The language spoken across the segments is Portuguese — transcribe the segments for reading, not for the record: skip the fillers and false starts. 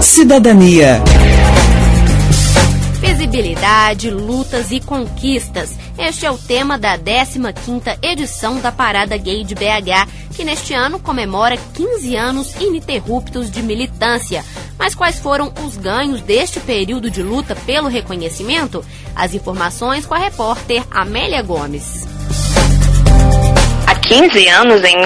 Cidadania. Visibilidade, lutas e conquistas. Este é o tema da 15ª edição da Parada Gay de BH, que neste ano comemora 15 anos ininterruptos de militância. Mas quais foram os ganhos deste período de luta pelo reconhecimento? As informações com a repórter Amélia Gomes. Há 15 anos, em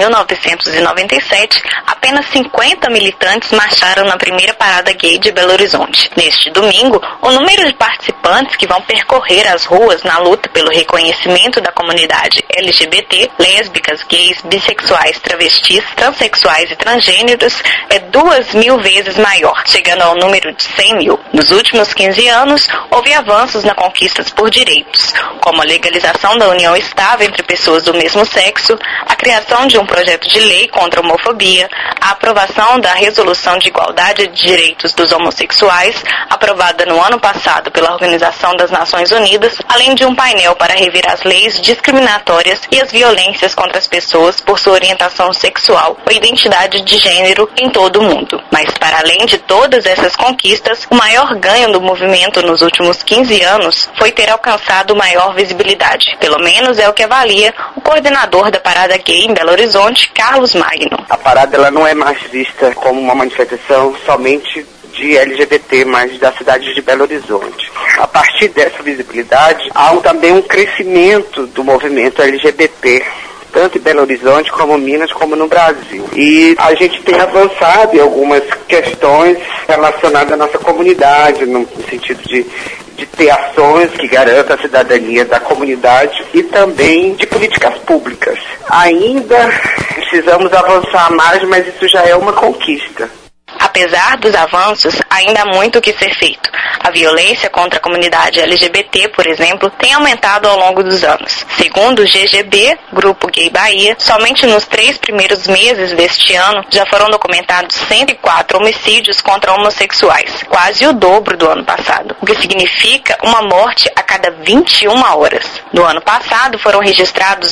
1997, apenas 50 militantes marcharam na primeira Parada Gay de Belo Horizonte. Neste domingo, o número de participantes que vão percorrer as ruas na luta pelo reconhecimento da comunidade LGBT, lésbicas, gays, bissexuais, travestis, transexuais e transgêneros é 2.000 vezes maior, chegando ao número de 100 mil. Nos últimos 15 anos, houve avanços na conquistas por direitos, como a legalização da união estável entre pessoas do mesmo sexo, a criação de um projeto de lei contra a homofobia, a aprovação da Resolução de Igualdade de Direitos dos Homossexuais, aprovada no ano passado pela Organização das Nações Unidas, além de um painel para rever as leis discriminatórias e as violências contra as pessoas por sua orientação sexual ou identidade de gênero em todo o mundo. Mas, para além de todas essas conquistas, o maior ganho do movimento nos últimos 15 anos foi ter alcançado maior visibilidade. Pelo menos é o que avalia o coordenador da Parada Gay em Belo Horizonte, Carlos Magno. A parada ela não é mais vista como uma manifestação somente de LGBT, mas da cidade de Belo Horizonte. A partir dessa visibilidade, há também um crescimento do movimento LGBT, tanto em Belo Horizonte, como Minas, como no Brasil. E a gente tem avançado em algumas questões relacionadas à nossa comunidade, no sentido de ter ações que garantam a cidadania da comunidade e também de políticas públicas. Ainda precisamos avançar mais, mas isso já é uma conquista. Apesar dos avanços, ainda há muito o que ser feito. A violência contra a comunidade LGBT, por exemplo, tem aumentado ao longo dos anos. Segundo o GGB, Grupo Gay Bahia, somente nos 3 primeiros meses deste ano já foram documentados 104 homicídios contra homossexuais, quase o dobro do ano passado, o que significa uma morte a cada 21 horas. No ano passado foram registrados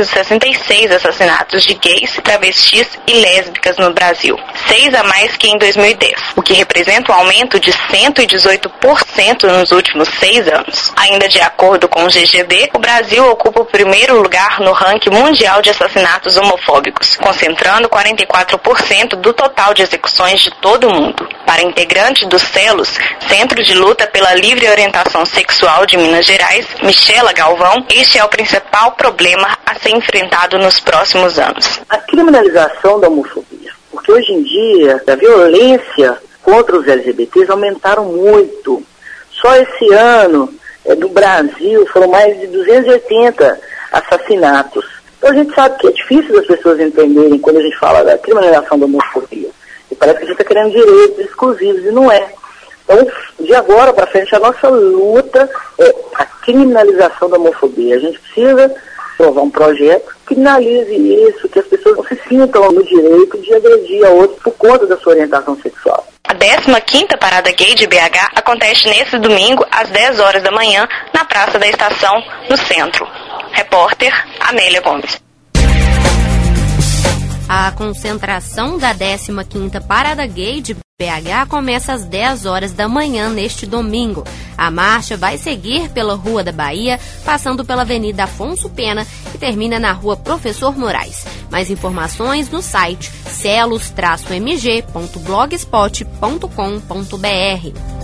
266 assassinatos de gays, travestis e lésbicas no Brasil, 6 a mais que em 2010, o que representa um aumento de 118% nos últimos 6 anos. Ainda de acordo com o GGB, o Brasil ocupa o primeiro lugar no ranking mundial de assassinatos homofóbicos, concentrando 44% do total de execuções de todo o mundo. Para integrante do CELOS, Centro de Luta pela Livre Orientação Sexual de Minas Gerais, Michela Galvão, este é o principal problema a ser enfrentado nos próximos anos. A criminalização da homofobia. Porque hoje em dia, a violência contra os LGBTs aumentaram muito. Só esse ano, no Brasil, foram mais de 280 assassinatos. Então a gente sabe que é difícil das pessoas entenderem quando a gente fala da criminalização da homofobia. E parece que a gente está querendo direitos exclusivos, e não é. Então, de agora para frente, a nossa luta é a criminalização da homofobia. A gente precisa aprovar um projeto que criminalize isso, que as pessoas não se sintam no direito de agredir a outros por conta da sua orientação sexual. A 15ª Parada Gay de BH acontece nesse domingo, às 10 horas da manhã, na Praça da Estação, no centro. Repórter Amélia Gomes. A concentração da 15ª Parada Gay de BH começa às 10 horas da manhã neste domingo. A marcha vai seguir pela Rua da Bahia, passando pela Avenida Afonso Pena e termina na Rua Professor Moraes. Mais informações no site celos-mg.blogspot.com.br.